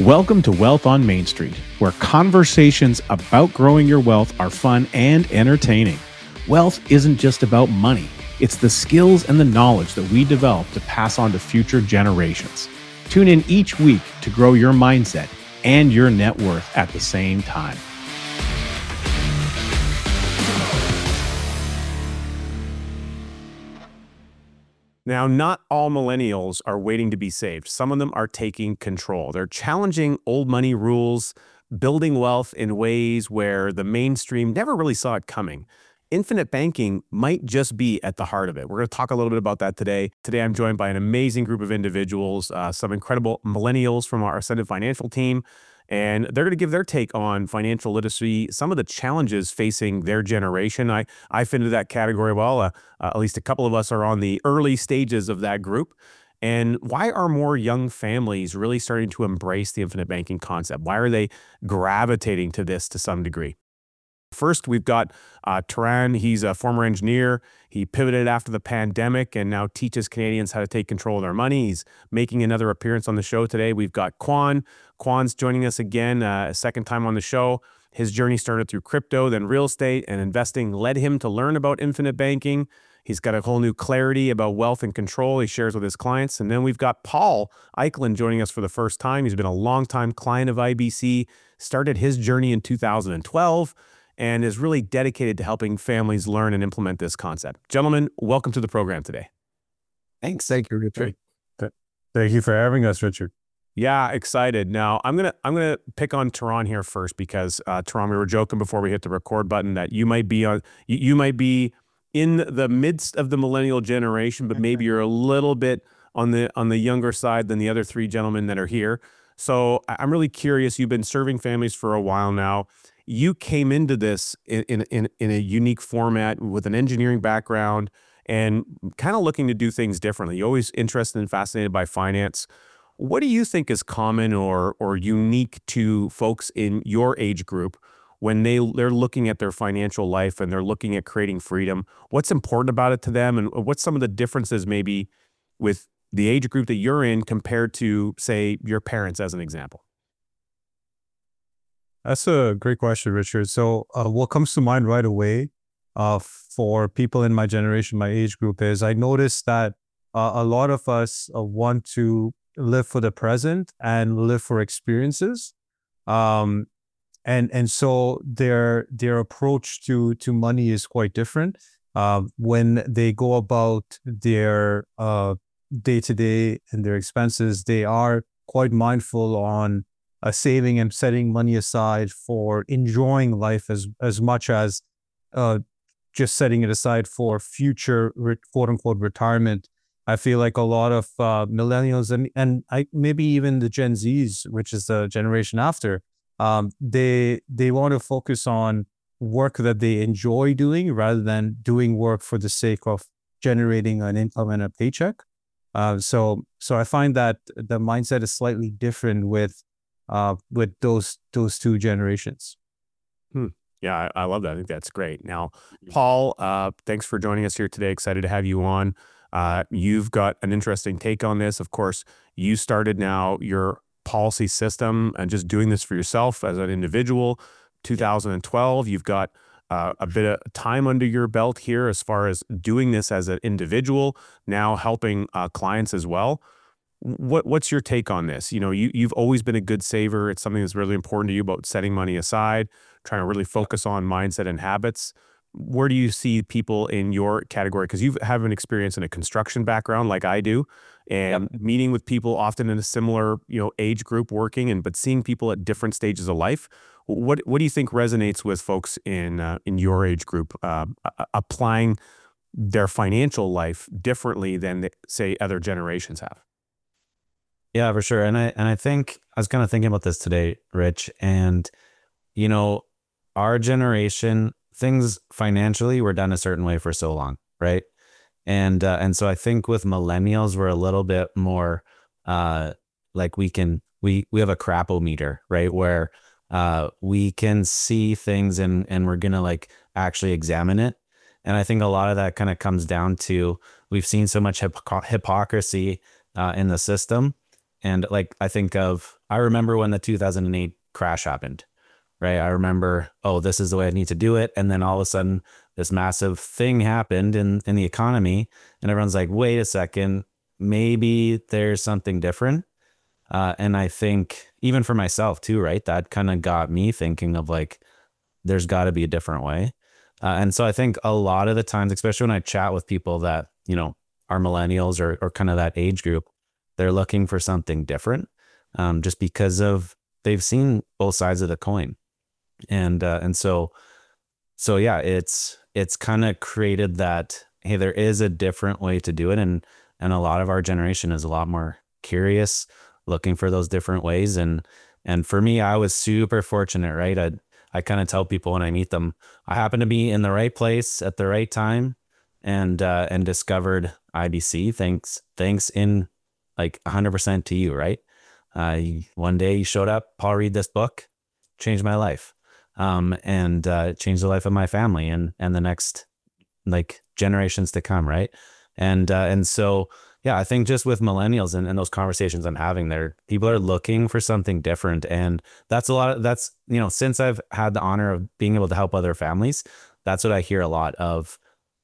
Welcome to Wealth on Main Street, where conversations about growing your wealth are fun and entertaining. Wealth isn't just about money, it's the skills and the knowledge that we develop to pass on to future generations. Tune in each week to grow your mindset and your net worth at the same time. Now, not all millennials are waiting to be saved. Some of them are taking control. They're challenging old money rules, building wealth in ways where the mainstream never really saw it coming. Infinite banking might just be at the heart of it. We're going to talk a little bit about that today. Today, I'm joined by an amazing group of individuals, some incredible millennials from our Ascendant Financial team, and they're going to give their take on financial literacy, some of the challenges facing their generation. I fit into that category well. At least a couple of us are on the early stages of that group. And why are more young families really starting to embrace the infinite banking concept? Why are they gravitating to this to some degree? First, we've got Taran. He's a former engineer. He pivoted after the pandemic and now teaches Canadians how to take control of their money. He's making another appearance on the show today. We've got Quan. Quan's joining us again, a second time on the show. His journey started through crypto, then real estate, and investing led him to learn about infinite banking. He's got a whole new clarity about wealth and control he shares with his clients. And then we've got Paul Eichlin joining us for the first time. He's been a longtime client of IBC, started his journey in 2012, and is really dedicated to helping families learn and implement this concept. Gentlemen, welcome to the program today. Thanks. Thank you, Richard. Thank you for having us, Richard. Yeah, excited. Now, I'm gonna pick on Taran here first because Taran, we were joking before we hit the record button that you might be in the midst of the millennial generation, but maybe you're a little bit on the younger side than the other three gentlemen that are here. So I'm really curious. You've been serving families for a while now. You came into this in a unique format with an engineering background and kind of looking to do things differently. You're always interested and fascinated by finance. What do you think is common or unique to folks in your age group when they're looking at their financial life and they're looking at creating freedom? What's important about it to them, and what's some of the differences maybe with the age group that you're in compared to, say, your parents, as an example? That's a great question, Richard. So what comes to mind right away for people in my generation, my age group, is I noticed that a lot of us want to live for the present and live for experiences. And so their approach to money is quite different. When they go about their day-to-day and their expenses, they are quite mindful on saving and setting money aside for enjoying life as much as just setting it aside for future quote unquote retirement. I feel like a lot of millennials and maybe even the Gen Zs, which is the generation after, they want to focus on work that they enjoy doing rather than doing work for the sake of generating an income and a paycheck. So I find that the mindset is slightly different with those two generations. Yeah, I love that. I think that's great. Now, Paul, thanks for joining us here today. Excited to have you on. You've got an interesting take on this. Of course, you started now your policy system and just doing this for yourself as an individual. 2012, you've got a bit of time under your belt here as far as doing this as an individual, now helping clients as well. What's your take on this? You know, you've always been a good saver. It's something that's really important to you about setting money aside, trying to really focus on mindset and habits. Where do you see people in your category? Because you have an experience in a construction background like I do, and meeting with people often in a similar, age group working, but seeing people at different stages of life. What do you think resonates with folks in your age group applying their financial life differently than say other generations have? Yeah, for sure. And I think I was kind of thinking about this today, Rich, and our generation, things financially were done a certain way for so long, right? And so I think with millennials, we're a little bit more like we have a crapometer, right? Where we can see things and we're gonna like actually examine it. And I think a lot of that kind of comes down to we've seen so much hypocrisy in the system. And like I think of I remember when the 2008 crash happened, right? I remember, oh, this is the way I need to do it. And then all of a sudden this massive thing happened in the economy, and everyone's like, wait a second, maybe there's something different. And I think even for myself too, right? That kind of got me thinking of like, there's got to be a different way. And so I think a lot of the times, especially when I chat with people that, you know, are millennials or kind of that age group, they're looking for something different, just because of they've seen both sides of the coin. And so yeah, it's kind of created that, hey, there is a different way to do it. And a lot of our generation is a lot more curious, looking for those different ways. And for me, I was super fortunate, right? I kind of tell people when I meet them, I happened to be in the right place at the right time, and discovered IBC. Thanks in like 100% to you, right? One day you showed up, Paul, read this book, changed my life, and changed the life of my family and the next like generations to come, right? And so yeah, I think just with millennials and those conversations I'm having there, people are looking for something different. And that's you know, since I've had the honor of being able to help other families, that's what I hear a lot of.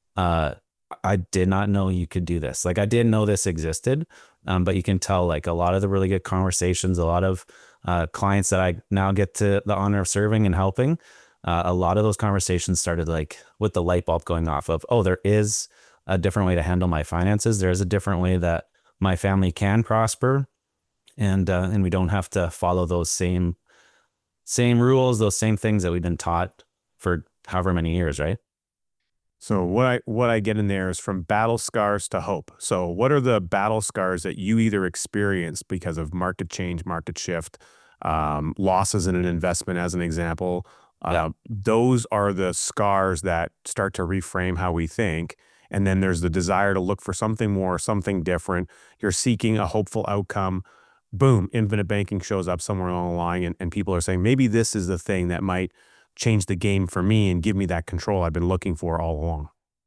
I did not know you could do this. Like, I didn't know this existed. But you can tell like a lot of the really good conversations, a lot of clients that I now get to the honor of serving and helping, a lot of those conversations started like with the light bulb going off of, oh, there is a different way to handle my finances. There's a different way that my family can prosper, and we don't have to follow those same rules, those same things that we've been taught for however many years, right? So what I get in there is from battle scars to hope. So what are the battle scars that you either experienced because of market change, market shift, losses in an investment, as an example? Those are the scars that start to reframe how we think. And then there's the desire to look for something more, something different. You're seeking a hopeful outcome. Boom, infinite banking shows up somewhere along the line, and people are saying, maybe this is the thing that might change the game for me and give me that control I've been looking for all along.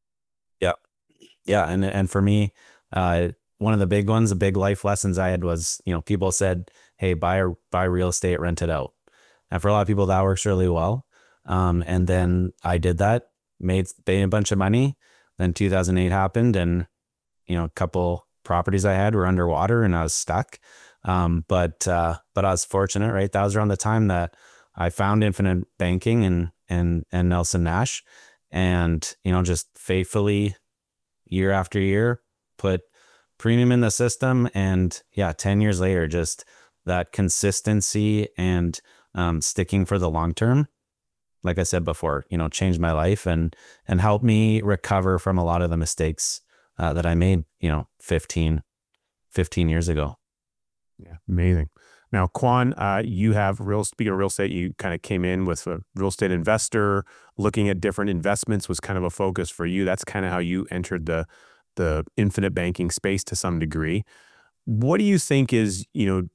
Yeah. And for me, one of the big ones, the big life lessons I had was, you know, people said, hey, buy real estate, rent it out. And for a lot of people that works really well. And then I did that, made a bunch of money. Then 2008 happened, and, you know, a couple properties I had were underwater and I was stuck. But I was fortunate, right? That was around the time that I found infinite banking and Nelson Nash, and, you know, just faithfully year after year put premium in the system. And yeah, 10 years later, just that consistency and sticking for the long term, like I said before, you know, changed my life and helped me recover from a lot of the mistakes that I made, you know, 15 years ago. Yeah, amazing. Now, Quan, you have speaking of real estate, you kind of came in with a real estate investor, looking at different investments was kind of a focus for you. That's kind of how you entered the infinite banking space to some degree. What do you think is, you know,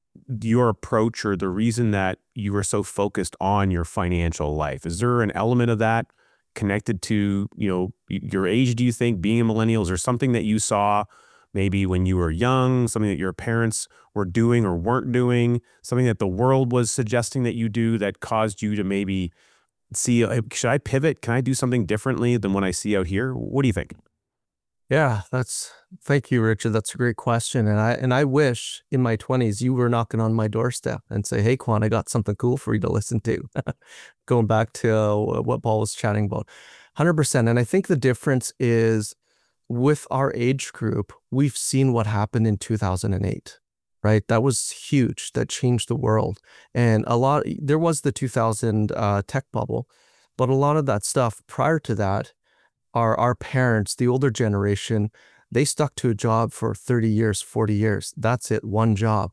your approach or the reason that you were so focused on your financial life? Is there an element of that connected to, you know, your age, do you think, being a millennial? Is there something that you saw maybe when you were young, something that your parents were doing or weren't doing, something that the world was suggesting that you do that caused you to maybe see, should I pivot? Can I do something differently than what I see out here? What do you think? Yeah, thank you, Richard. That's a great question. And I wish in my 20s you were knocking on my doorstep and say, hey, Quan, I got something cool for you to listen to. Going back to what Paul was chatting about, 100%. And I think the difference is with our age group, we've seen what happened in 2008, right? That was huge. That changed the world. And there was the 2000 tech bubble, but a lot of that stuff prior to that, our parents, the older generation, they stuck to a job for 30 years, 40 years. That's it, one job.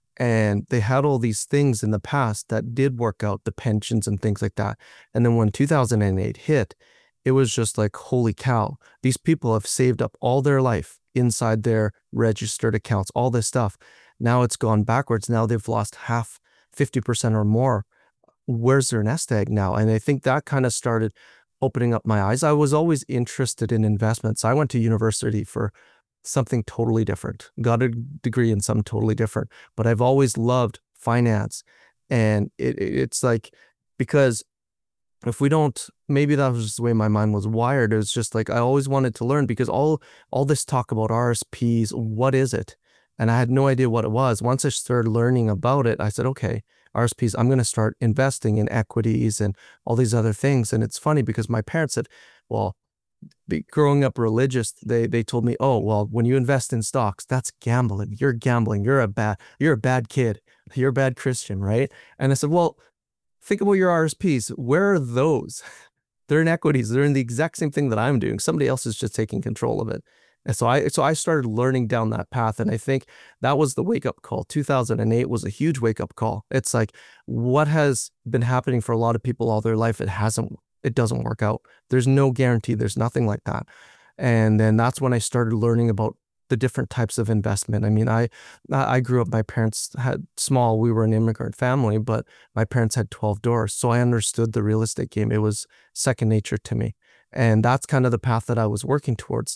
And they had all these things in the past that did work out, the pensions and things like that. And then when 2008 hit, it was just like, holy cow, these people have saved up all their life inside their registered accounts, all this stuff. Now it's gone backwards. Now they've lost half, 50% or more. Where's their nest egg now? And I think that kind of started opening up my eyes. I was always interested in investments. I went to university for something totally different, got a degree in something totally different, but I've always loved finance. And it's like, because if we don't, maybe that was just the way my mind was wired. It was just like, I always wanted to learn, because all this talk about RSPs, what is it? And I had no idea what it was. Once I started learning about it, I said, okay, RSPs, I'm going to start investing in equities and all these other things. And it's funny because my parents said, well, growing up religious, they told me, oh, well, when you invest in stocks, that's gambling. You're gambling. You're a bad kid. You're a bad Christian, right? And I said, well, think about your RSPs. Where are those? They're in equities. They're in the exact same thing that I'm doing. Somebody else is just taking control of it. And so I started learning down that path. And I think that was the wake up call. 2008 was a huge wake up call. It's like, what has been happening for a lot of people all their life? It doesn't work out. There's no guarantee. There's nothing like that. And then that's when I started learning about the different types of investment. I mean, I grew up, my parents had small, we were an immigrant family, but my parents had 12 doors. So I understood the real estate game. It was second nature to me. And that's kind of the path that I was working towards.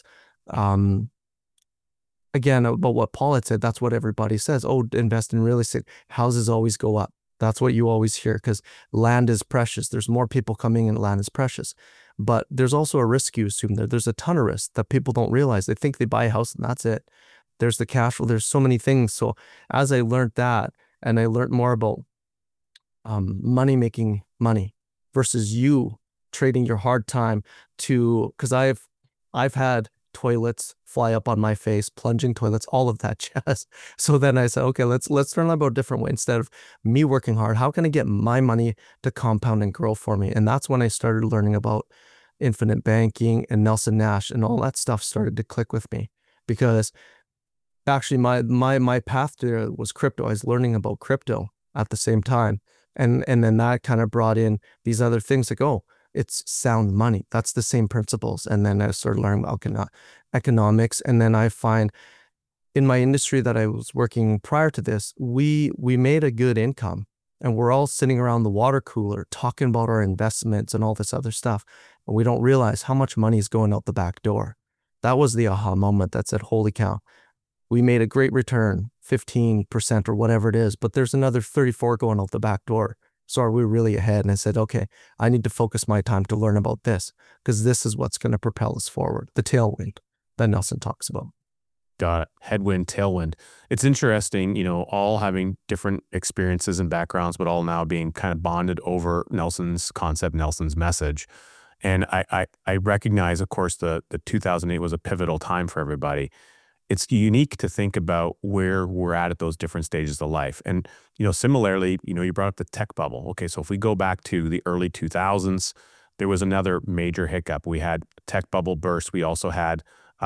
Again, about what Paul had said, that's what everybody says. Oh, invest in real estate. Houses always go up. That's what you always hear, because land is precious. There's more people coming in, land is precious. But there's also a risk you assume there. There's a ton of risk that people don't realize. They think they buy a house and that's it. There's the cash flow. There's so many things. So as I learned that, and I learned more about making money versus you trading your hard time to, because I've had toilets fly up on my face, plunging toilets, all of that jazz. So then I said, okay, let's learn about a different way. Instead of me working hard, how can I get my money to compound and grow for me? And that's when I started learning about infinite banking and Nelson Nash, and all that stuff started to click with me, because actually my path there was crypto. I was learning about crypto at the same time. And then that kind of brought in these other things like, oh, it's sound money. That's the same principles. And then I started learning about economics. And then I find in my industry that I was working prior to this, we made a good income, and we're all sitting around the water cooler talking about our investments and all this other stuff. And we don't realize how much money is going out the back door. That was the aha moment that said, holy cow, we made a great return, 15% or whatever it is, but there's another 34 going out the back door. So are we really ahead? And I said, okay, I need to focus my time to learn about this, because this is what's going to propel us forward. The tailwind that Nelson talks about. Got it. Headwind, tailwind. It's interesting, all having different experiences and backgrounds, but all now being kind of bonded over Nelson's concept, Nelson's message. And I recognize, of course, the 2008 was a pivotal time for everybody. It's unique to think about where we're at those different stages of life. And, similarly, you brought up the tech bubble. Okay, so if we go back to the early 2000s, there was another major hiccup. We had tech bubble burst. We also had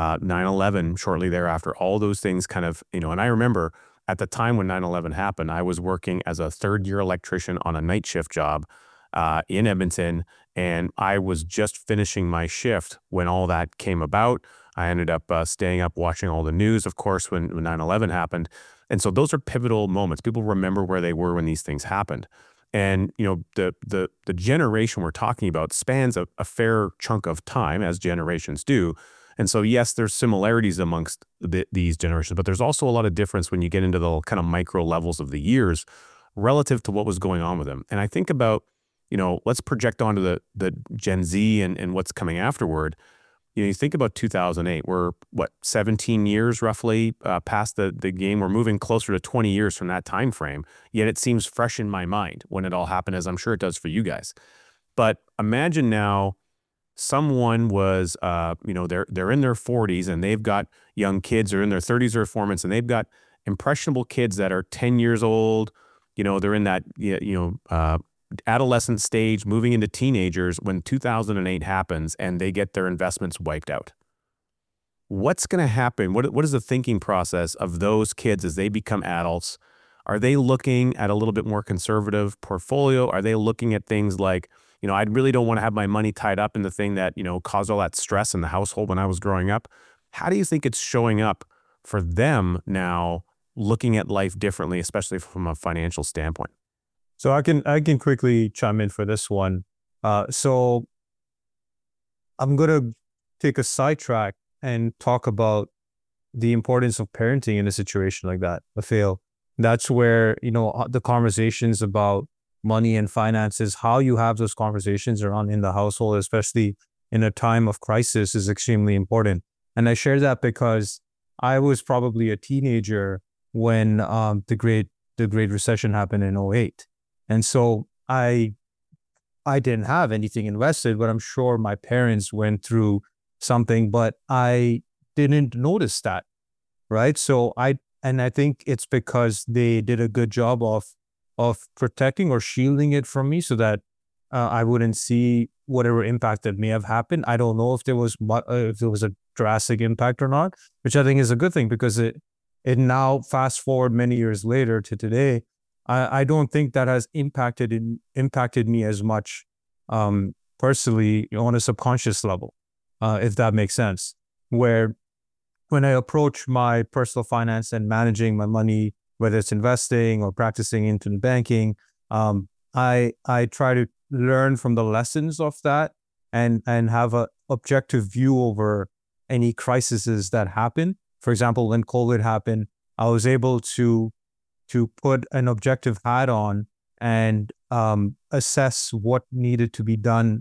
9/11 shortly thereafter. All those things kind of, and I remember at the time when 9/11 happened, I was working as a third-year electrician on a night shift job in Edmonton, and I was just finishing my shift when all that came about. I ended up staying up watching all the news, of course, when 9/11 happened. And so those are pivotal moments. People remember where they were when these things happened. And, the generation we're talking about spans a fair chunk of time, as generations do. And so, yes, there's similarities amongst these generations, but there's also a lot of difference when you get into the kind of micro levels of the years relative to what was going on with them. And I think about, let's project onto the Gen Z and what's coming afterward. You think about 2008, we're 17 years roughly past the game. We're moving closer to 20 years from that time frame, yet it seems fresh in my mind when it all happened, as I'm sure it does for you guys. But imagine now someone was, they're in their 40s and they've got young kids, or in their 30s or 40s, and they've got impressionable kids that are 10 years old. They're in that, adolescent stage, moving into teenagers when 2008 happens and they get their investments wiped out. What's going to happen? What is the thinking process of those kids as they become adults? Are they looking at a little bit more conservative portfolio? Are they looking at things like, I really don't want to have my money tied up in the thing that, caused all that stress in the household when I was growing up? How do you think it's showing up for them now, looking at life differently, especially from a financial standpoint? So I can quickly chime in for this one. So I'm gonna take a sidetrack and talk about the importance of parenting in a situation like that, Raphael. That's where, the conversations about money and finances, how you have those conversations around in the household, especially in a time of crisis, is extremely important. And I share that because I was probably a teenager when the Great Recession happened in '08. And so I didn't have anything invested, but I'm sure my parents went through something, but I didn't notice that, right? So I think it's because they did a good job of protecting or shielding it from me so that I wouldn't see whatever impact that may have happened. I don't know if there was a drastic impact or not, which I think is a good thing, because it now, fast forward many years later to today, I don't think that has impacted me as much personally on a subconscious level, if that makes sense. Where when I approach my personal finance and managing my money, whether it's investing or practicing internet banking, I try to learn from the lessons of that and have an objective view over any crises that happen. For example, when COVID happened, I was able to put an objective hat on and assess what needed to be done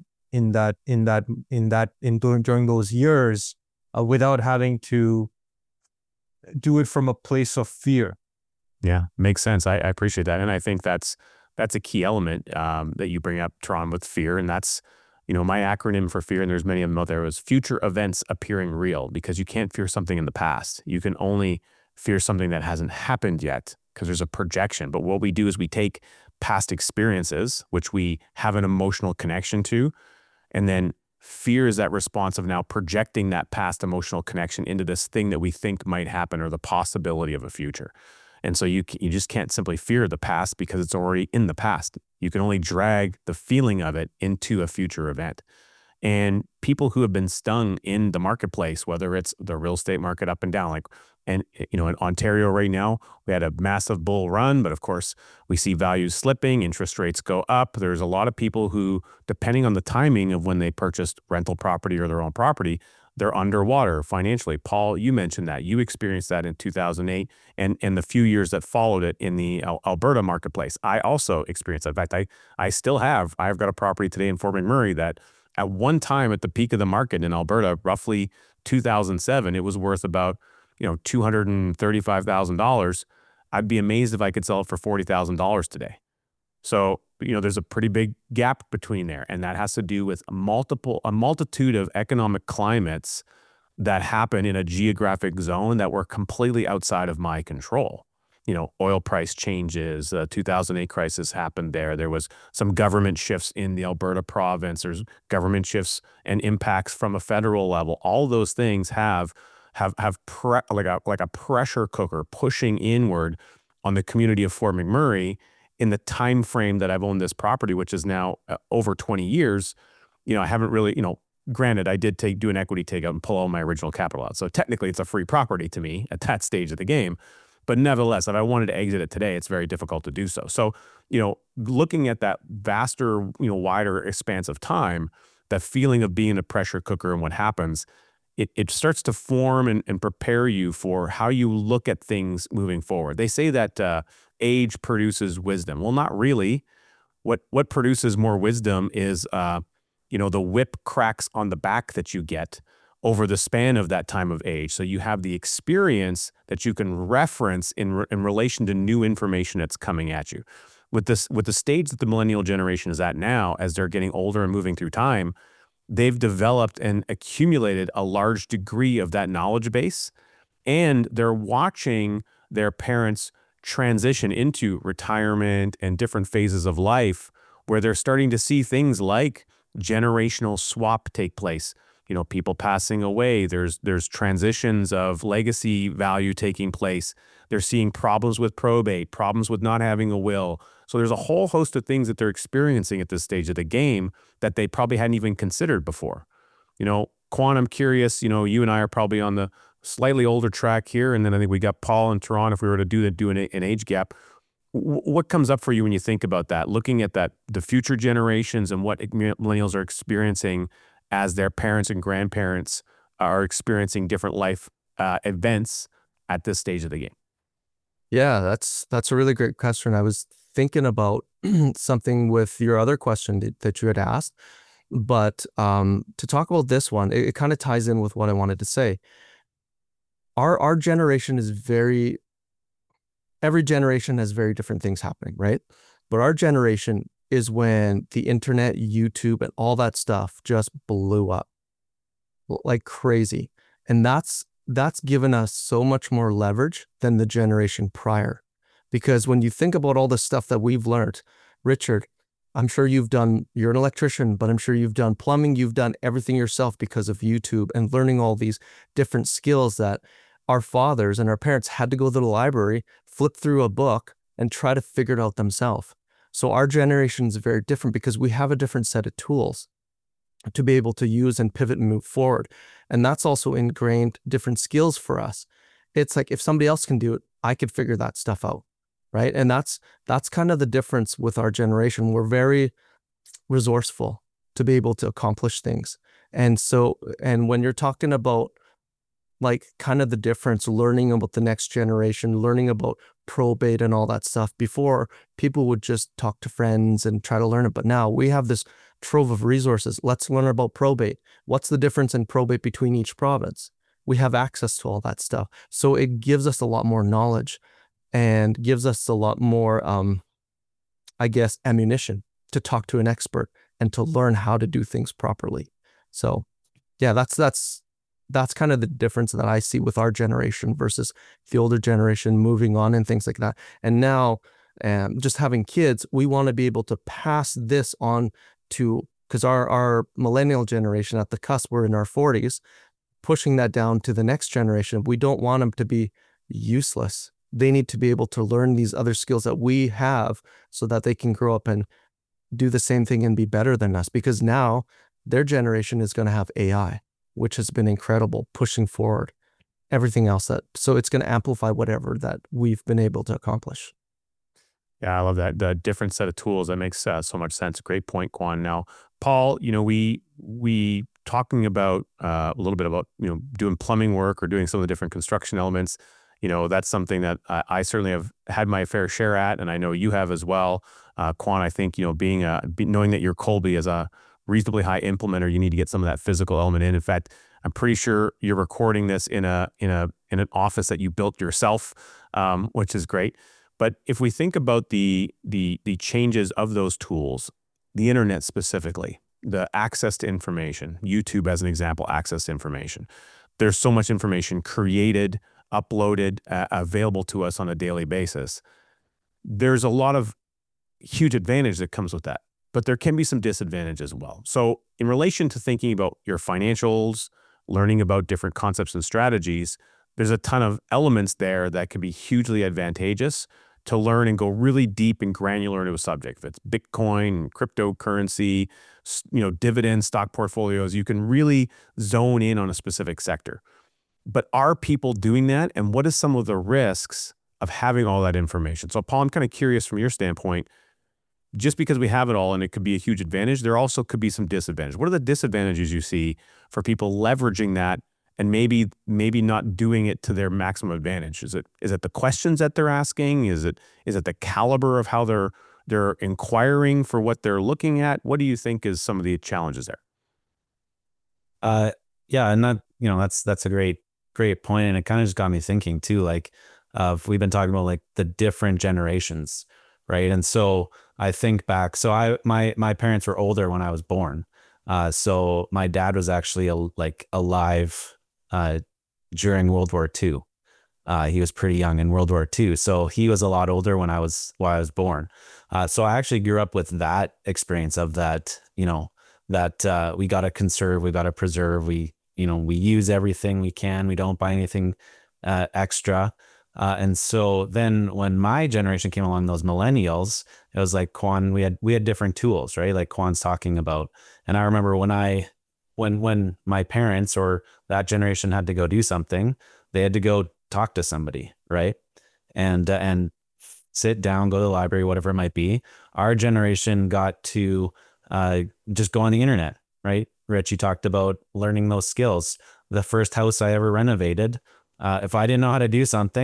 during those years, without having to do it from a place of fear. Yeah, makes sense. I appreciate that. And I think that's a key element that you bring up, Tron, with fear. And that's, my acronym for fear, and there's many of them out there, was future events appearing real, because you can't fear something in the past. You can only fear something that hasn't happened yet, because there's a projection. But what we do is we take past experiences, which we have an emotional connection to, and then fear is that response of now projecting that past emotional connection into this thing that we think might happen, or the possibility of a future. And so you just can't simply fear the past, because it's already in the past. You can only drag the feeling of it into a future event. And people who have been stung in the marketplace, whether it's the real estate market up and down, in Ontario right now, we had a massive bull run, but of course we see values slipping, interest rates go up. There's a lot of people who, depending on the timing of when they purchased rental property or their own property, they're underwater financially. Paul, you mentioned that. You experienced that in 2008 and the few years that followed it in the Alberta marketplace. I also experienced that. In fact, I've got a property today in Fort McMurray that at one time, at the peak of the market in Alberta, roughly 2007, it was worth about $235,000. I'd be amazed if I could sell it for $40,000 today. So, there's a pretty big gap between there. And that has to do with a multitude of economic climates that happen in a geographic zone that were completely outside of my control. Oil price changes, 2008 crisis happened there. There was some government shifts in the Alberta province. There's government shifts and impacts from a federal level. All those things have like a pressure cooker pushing inward on the community of Fort McMurray in the time frame that I've owned this property, which is now over 20 years. I haven't really, granted, I did do an equity takeout and pull all my original capital out. So technically it's a free property to me at that stage of the game. But nevertheless, if I wanted to exit it today, it's very difficult to do so. So, looking at that vaster, wider expanse of time, that feeling of being a pressure cooker and what happens, it starts to form and prepare you for how you look at things moving forward. They say that age produces wisdom. Well, not really. What produces more wisdom is, the whip cracks on the back that you get over the span of that time of age. So you have the experience that you can reference in relation to new information that's coming at you. With the stage that the millennial generation is at now, as they're getting older and moving through time, they've developed and accumulated a large degree of that knowledge base, and they're watching their parents transition into retirement and different phases of life where they're starting to see things like generational swap take place. People passing away, there's transitions of legacy value taking place. They're seeing problems with probate, problems with not having a will. So there's a whole host of things that they're experiencing at this stage of the game that they probably hadn't even considered before. Quan, I'm curious, you and I are probably on the slightly older track here, and then I think we got Paul and Tehran. If we were to do an age gap, what comes up for you when you think about that, looking at the future generations and what millennials are experiencing as their parents and grandparents are experiencing different life events at this stage of the game? Yeah, that's a really great question. I was thinking about something with your other question that you had asked, but to talk about this one, it kind of ties in with what I wanted to say. Our generation is every generation has very different things happening, right? But our generation is when the internet, YouTube, and all that stuff just blew up like crazy. And that's given us so much more leverage than the generation prior. Because when you think about all the stuff that we've learned, Richard, I'm sure you're an electrician, but I'm sure you've done plumbing, you've done everything yourself because of YouTube and learning all these different skills that our fathers and our parents had to go to the library, flip through a book, and try to figure it out themselves. So our generation is very different because we have a different set of tools to be able to use and pivot and move forward. And that's also ingrained different skills for us. It's like if somebody else can do it, I could figure that stuff out, right? And that's kind of the difference with our generation. We're very resourceful to be able to accomplish things. And when you're talking about like kind of the difference, learning about the next generation, learning about probate and all that stuff. Before, people would just talk to friends and try to learn it. But now we have this trove of resources. Let's learn about probate. What's the difference in probate between each province? We have access to all that stuff. So it gives us a lot more knowledge and gives us a lot more, ammunition to talk to an expert and to learn how to do things properly. So yeah, that's kind of the difference that I see with our generation versus the older generation moving on and things like that. And now, just having kids, we want to be able to pass this on to, because our millennial generation at the cusp, we're in our 40s, pushing that down to the next generation. We don't want them to be useless. They need to be able to learn these other skills that we have so that they can grow up and do the same thing and be better than us. Because now their generation is going to have AI, which has been incredible, pushing forward everything else so it's going to amplify whatever that we've been able to accomplish. Yeah, I love that. The different set of tools. That makes so much sense. Great point, Quan. Now, Paul, we talking about a little bit about, doing plumbing work or doing some of the different construction elements. That's something that I certainly have had my fair share at, and I know you have as well. Quan, I think, knowing that you're Colby as a reasonably high implementer, you need to get some of that physical element in. In fact, I'm pretty sure you're recording this in an office that you built yourself, which is great. But if we think about the changes of those tools, the internet specifically, the access to information, YouTube as an example, access to information. There's so much information created, uploaded, available to us on a daily basis. There's a lot of huge advantage that comes with that, but there can be some disadvantage as well. So in relation to thinking about your financials, learning about different concepts and strategies, there's a ton of elements there that can be hugely advantageous to learn and go really deep and granular into a subject. If it's Bitcoin, cryptocurrency, dividends, stock portfolios, you can really zone in on a specific sector. But are people doing that? And what is some of the risks of having all that information? So Paul, I'm kind of curious from your standpoint, just because we have it all and it could be a huge advantage, there also could be some disadvantage. What are the disadvantages you see for people leveraging that and maybe not doing it to their maximum advantage? Is it the questions that they're asking? Is it the caliber of how they're inquiring for what they're looking at? What do you think is some of the challenges there? Yeah, and that's a great point, and it kind of just got me thinking too. Like, we've been talking about like the different generations, right? And so I think back. So my parents were older when I was born. So my dad was actually alive during World War II. He was pretty young in World War II. So he was a lot older when I was born. So I actually grew up with that experience of that, that we got to conserve, we got to preserve, we use everything we can, we don't buy anything extra. And so then when my generation came along, those millennials, it was like Quan, we had different tools, right? Like Quan's talking about. And I remember when my parents or that generation had to go do something, they had to go talk to somebody, right? And sit down, go to the library, whatever it might be. Our generation got to just go on the internet, right? Rich, you talked about learning those skills. The first house I ever renovated, if I didn't know how to do something,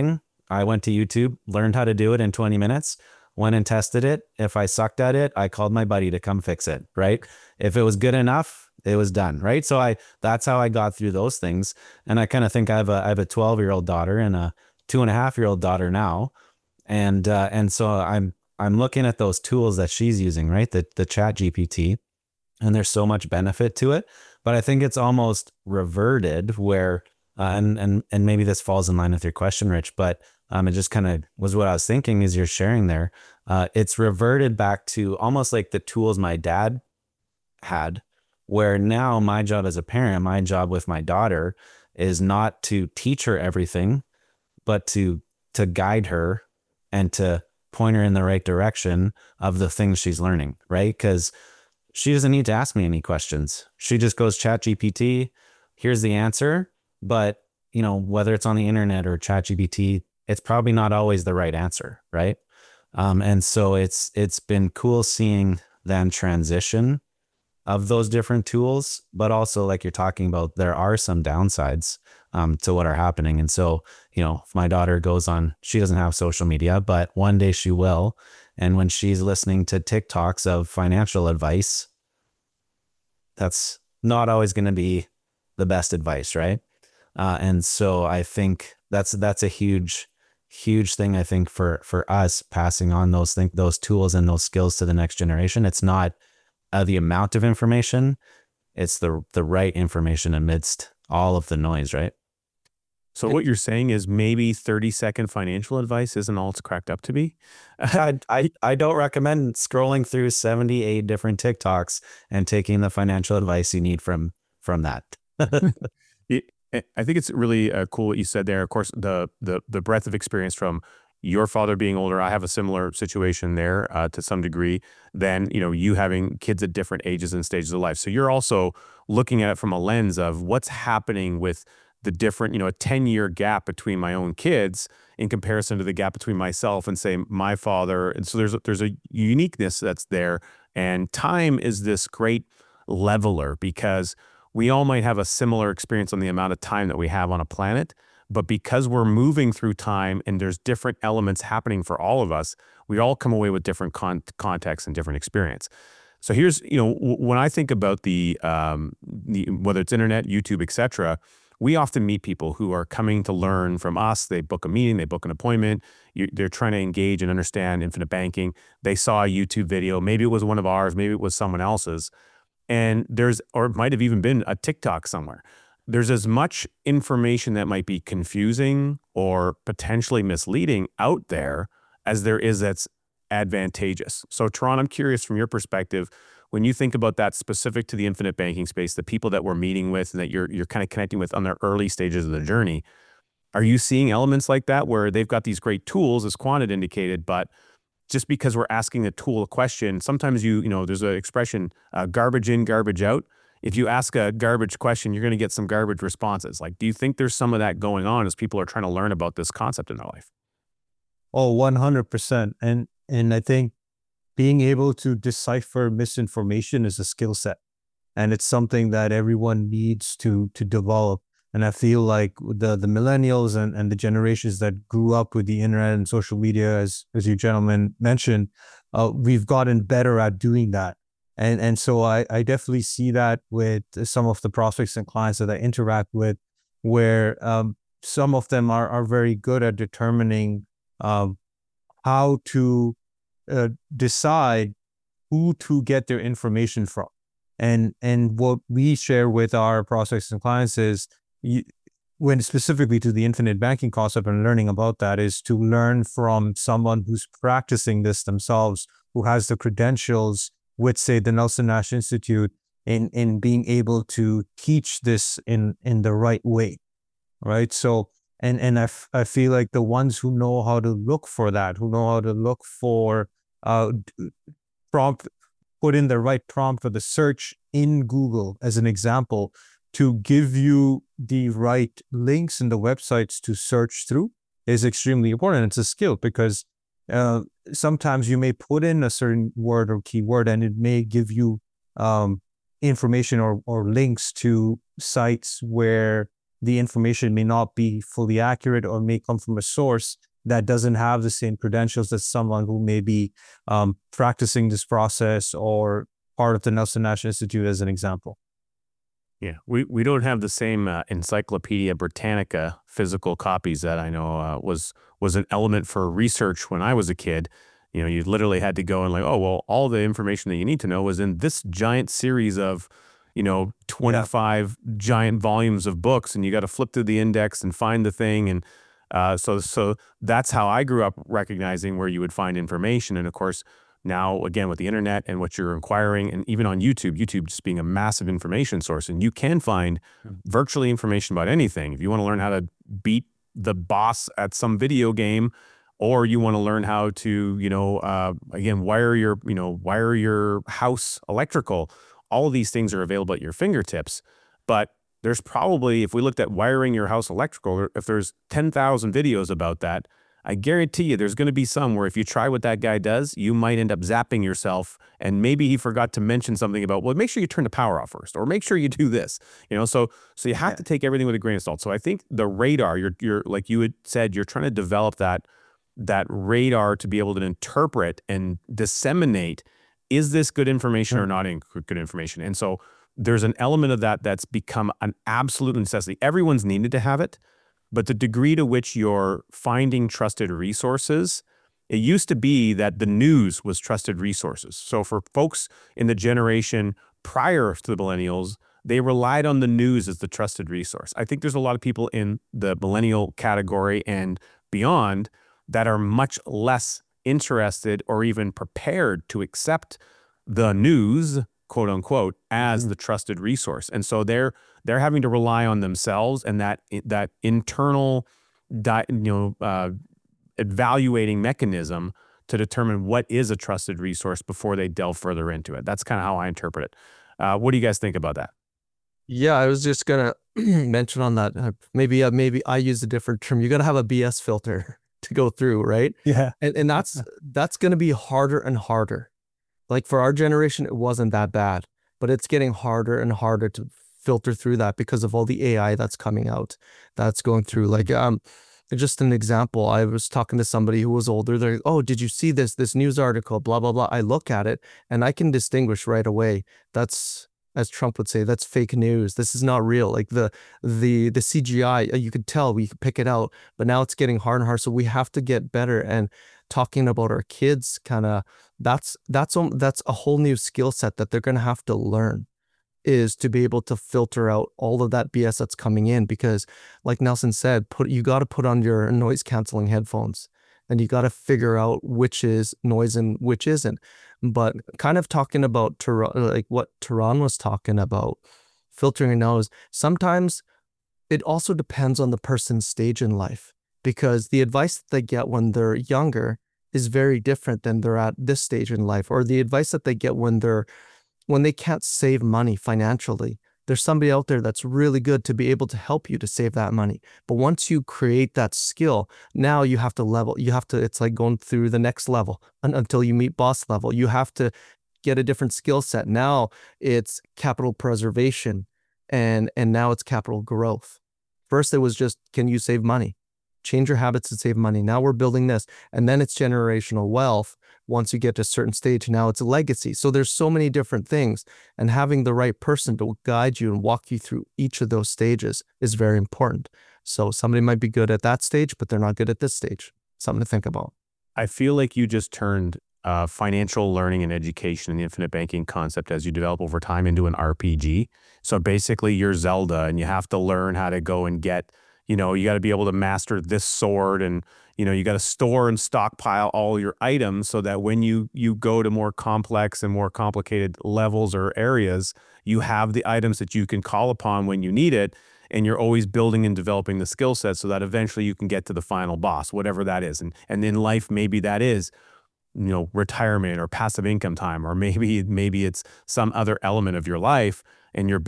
I went to YouTube, learned how to do it in 20 minutes, went and tested it. If I sucked at it, I called my buddy to come fix it, right? If it was good enough, it was done, right? So that's how I got through those things. And I kind of think I have a 12-year-old daughter and a 2.5-year-old daughter now. And so I'm looking at those tools that she's using, right? The Chat GPT, and there's so much benefit to it, but I think it's almost reverted where, and maybe this falls in line with your question, Rich, but it just kind of was what I was thinking as you're sharing there. It's reverted back to almost like the tools my dad had, where now my job as a parent, my job with my daughter is not to teach her everything, but to guide her and to point her in the right direction of the things she's learning, right? Because she doesn't need to ask me any questions. She just goes Chat GPT, here's the answer. But, whether it's on the internet or Chat GPT, it's probably not always the right answer, right? And so it's been cool seeing them transition of those different tools, but also like you're talking about, there are some downsides to what are happening. And so, if my daughter goes on, she doesn't have social media, but one day she will. And when she's listening to TikToks of financial advice, that's not always going to be the best advice, right? And so I think that's a huge thing, I think, for us passing on those tools and those skills to the next generation. It's not the amount of information, it's the right information amidst all of the noise, right? So what you're saying is maybe 30-second financial advice isn't all it's cracked up to be? I don't recommend scrolling through 78 different TikToks and taking the financial advice you need from that. I think it's really cool what you said there. Of course, the breadth of experience from your father being older, I have a similar situation there to some degree, than you having kids at different ages and stages of life. So you're also looking at it from a lens of what's happening with the different, a 10-year gap between my own kids in comparison to the gap between myself and, say, my father. And so there's a uniqueness that's there. And time is this great leveler, because we all might have a similar experience on the amount of time that we have on a planet. But because we're moving through time and there's different elements happening for all of us, we all come away with different contexts and different experience. So here's, when I think about the whether it's internet, YouTube, etc., we often meet people who are coming to learn from us. They book a meeting, they book an appointment. They're trying to engage and understand infinite banking. They saw a YouTube video. Maybe it was one of ours, maybe it was someone else's. And or it might have even been a TikTok somewhere. There's as much information that might be confusing or potentially misleading out there as there is that's advantageous. So Toronto, I'm curious from your perspective, when you think about that specific to the infinite banking space, the people that we're meeting with and that you're kind of connecting with on their early stages of the journey, are you seeing elements like that where they've got these great tools, as Quan had indicated, but just because we're asking the tool a question, sometimes there's an expression, garbage in, garbage out. If you ask a garbage question, you're going to get some garbage responses. Like, do you think there's some of that going on as people are trying to learn about this concept in their life? Oh, 100%. And I think being able to decipher misinformation is a skill set, and it's something that everyone needs to develop. And I feel like the millennials and the generations that grew up with the internet and social media, as you gentlemen mentioned, we've gotten better at doing that. And so I definitely see that with some of the prospects and clients that I interact with, where some of them are very good at determining how to decide who to get their information from. And what we share with our prospects and clients is, when specifically to the infinite banking concept and learning about that, is to learn from someone who's practicing this themselves, who has the credentials with, say, the Nelson Nash Institute in being able to teach this in the right way, right? So, and I feel like the ones who know how to look for that, who know how to look for put in the right prompt for the search in Google, as an example, to give you the right links in the websites to search through, is extremely important. It's a skill, because sometimes you may put in a certain word or keyword and it may give you information or links to sites where the information may not be fully accurate or may come from a source that doesn't have the same credentials as someone who may be practicing this process or part of the Nelson Nash Institute, as an example. Yeah, we don't have the same Encyclopedia Britannica physical copies that I know was an element for research when I was a kid. You know, you literally had to go and like, oh, well, all the information that you need to know was in this giant series of, 25 giant volumes of books, and you got to flip through the index and find the thing. And so that's how I grew up, recognizing where you would find information. And of course, now again with the internet and what you're inquiring, and even on YouTube just being a massive information source, and you can find virtually information about anything. If you want to learn how to beat the boss at some video game, or you want to learn how to, again, wire your house electrical, all of these things are available at your fingertips. But there's probably, if we looked at wiring your house electrical, if there's 10,000 videos about that, I guarantee you there's going to be some where if you try what that guy does, you might end up zapping yourself, and maybe he forgot to mention something about, well, make sure you turn the power off first, or make sure you do this, so you have to take everything with a grain of salt. So I think the radar, you're like you had said, you're trying to develop that radar to be able to interpret and disseminate, is this good information or not good information? And so there's an element of that that's become an absolute necessity. Everyone's needed to have it, but the degree to which you're finding trusted resources, it used to be that the news was trusted resources. So for folks in the generation prior to the millennials, they relied on the news as the trusted resource. I think there's a lot of people in the millennial category and beyond that are much less interested or even prepared to accept the news, quote unquote, as the trusted resource. And so they're having to rely on themselves and that internal evaluating mechanism to determine what is a trusted resource before they delve further into it. That's kind of how I interpret it. What do you guys think about that? Yeah, I was just gonna mention on that. Maybe I use a different term. You got to have a BS filter to go through, right? Yeah. And that's going to be harder and harder. Like for our generation, it wasn't that bad, but it's getting harder and harder to filter through that because of all the AI that's coming out, that's going through. Like, just an example, I was talking to somebody who was older. They're like, oh, did you see this news article, blah, blah, blah. I look at it and I can distinguish right away. That's, as Trump would say, that's fake news. This is not real. Like the CGI, you could tell, we could pick it out, but now it's getting harder and harder. So we have to get better. And talking about our kids, kind of, that's a whole new skill set that they're going to have to learn, is to be able to filter out all of that BS that's coming in. Because like Nelson said, you got to put on your noise canceling headphones, and you got to figure out which is noise and which isn't. But kind of talking about like what Tehran was talking about, filtering out, sometimes it also depends on the person's stage in life, because the advice that they get when they're younger is very different than they're at this stage in life, or the advice that they get when they can't save money financially. There's somebody out there that's really good to be able to help you to save that money. But once you create that skill, now you have to it's like going through the next level until you meet boss level. You have to get a different skill set. Now it's capital preservation, and now it's capital growth. First, it was just, can you save money? Change your habits to save money. Now we're building this, and then it's generational wealth. Once you get to a certain stage, now it's a legacy. So there's so many different things, and having the right person to guide you and walk you through each of those stages is very important. So somebody might be good at that stage, but they're not good at this stage. Something to think about. I feel like you just turned financial learning and education and the infinite banking concept as you develop over time into an RPG. So basically you're Zelda, and you have to learn how to go and get, you got to be able to master this sword, and you got to store and stockpile all your items so that when you go to more complex and more complicated levels or areas, you have the items that you can call upon when you need it, and you're always building and developing the skill set so that eventually you can get to the final boss, whatever that is. And in life, maybe that is, retirement or passive income time, or maybe it's some other element of your life, and you're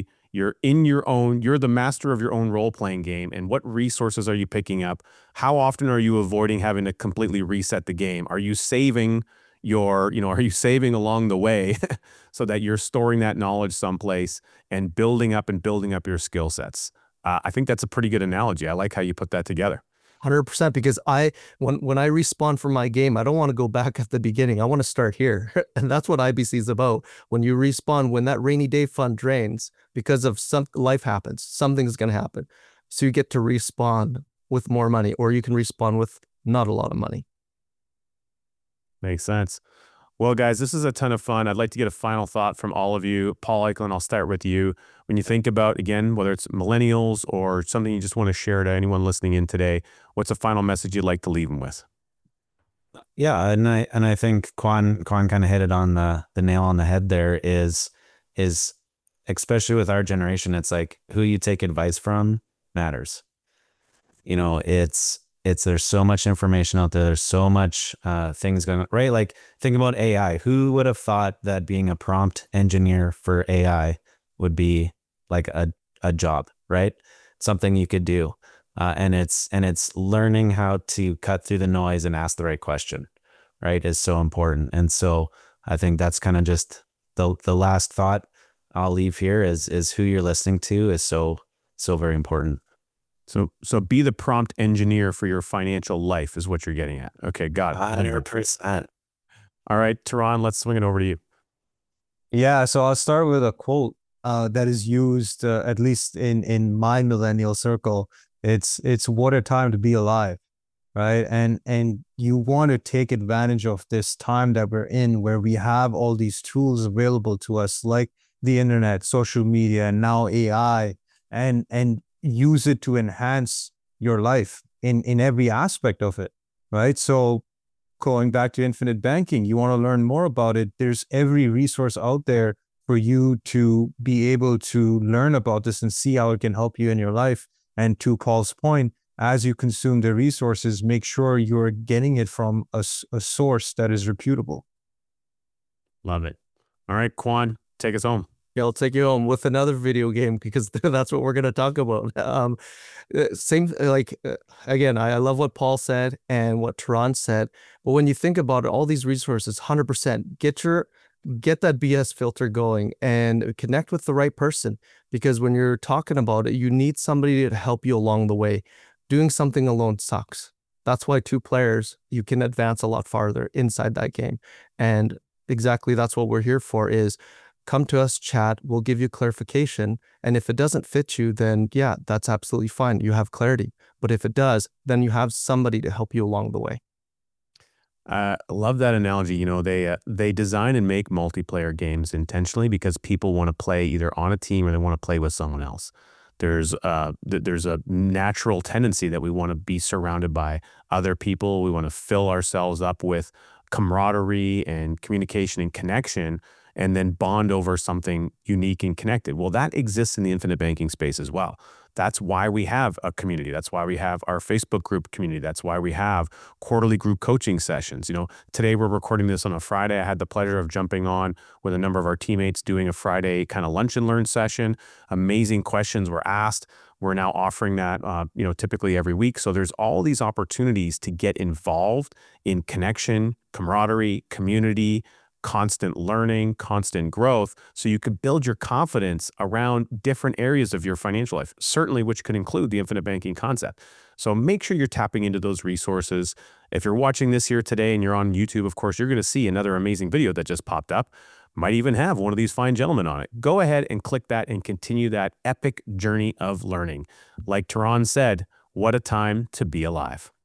the master of your own role-playing game. And what resources are you picking up? How often are you avoiding having to completely reset the game? Are you saving along the way so that you're storing that knowledge someplace and building up your skill sets? I think that's a pretty good analogy. I like how you put that together. 100%, because when I respawn from my game, I don't want to go back at the beginning. I want to start here. And that's what IBC is about. When you respawn, when that rainy day fund drains because of life happens, something's going to happen. So you get to respawn with more money, or you can respawn with not a lot of money. Makes sense. Well, guys, this is a ton of fun. I'd like to get a final thought from all of you. Paul Eichlen, I'll start with you. When you think about, again, whether it's millennials or something you just want to share to anyone listening in today, what's a final message you'd like to leave them with? Yeah, and I think Kwan kind of hit it on the nail on the head there is especially with our generation, it's like who you take advice from matters. You know, it's there's so much information out there. There's so much things going on, right? Like think about AI. Who would have thought that being a prompt engineer for AI would be like a job, right? Something you could do. And it's learning how to cut through the noise and ask the right question, right? Is so important. And so I think that's kind of just the last thought I'll leave here is who you're listening to is so very important. So be the prompt engineer for your financial life is what you're getting at. Okay, got it. 100%. All right, Teron, let's swing it over to you. Yeah, so I'll start with a quote that is used at least in my millennial circle. It's what a time to be alive, right? And you want to take advantage of this time that we're in, where we have all these tools available to us, like the internet, social media, and now AI, and use it to enhance your life in every aspect of it, right? So going back to infinite banking, you want to learn more about it. There's every resource out there for you to be able to learn about this and see how it can help you in your life. And to Paul's point, as you consume the resources, make sure you're getting it from a source that is reputable. Love it. All right, Kwan, take us home. Yeah, I'll take you home with another video game, because that's what we're going to talk about. Again, I love what Paul said and what Teron said. But when you think about it, all these resources, 100%, get that BS filter going and connect with the right person. Because when you're talking about it, you need somebody to help you along the way. Doing something alone sucks. That's why 2 players, you can advance a lot farther inside that game. And exactly that's what we're here for is come to us, chat, we'll give you clarification. And if it doesn't fit you, then yeah, that's absolutely fine. You have clarity. But if it does, then you have somebody to help you along the way. Love that analogy. You know, they design and make multiplayer games intentionally because people want to play either on a team or they want to play with someone else. There's a natural tendency that we want to be surrounded by other people. We want to fill ourselves up with camaraderie and communication and connection, and then bond over something unique and connected. Well, that exists in the infinite banking space as well. That's why we have a community. That's why we have our Facebook group community. That's why we have quarterly group coaching sessions. You know, today we're recording this on a Friday. I had the pleasure of jumping on with a number of our teammates doing a Friday kind of lunch and learn session. Amazing questions were asked. We're now offering that, typically every week. So there's all these opportunities to get involved in connection, camaraderie, community, constant learning, constant growth, so you could build your confidence around different areas of your financial life, certainly which could include the infinite banking concept. So make sure you're tapping into those resources. If you're watching this here today and you're on YouTube, of course, you're going to see another amazing video that just popped up. Might even have one of these fine gentlemen on it. Go ahead and click that and continue that epic journey of learning. Like Teron said, what a time to be alive.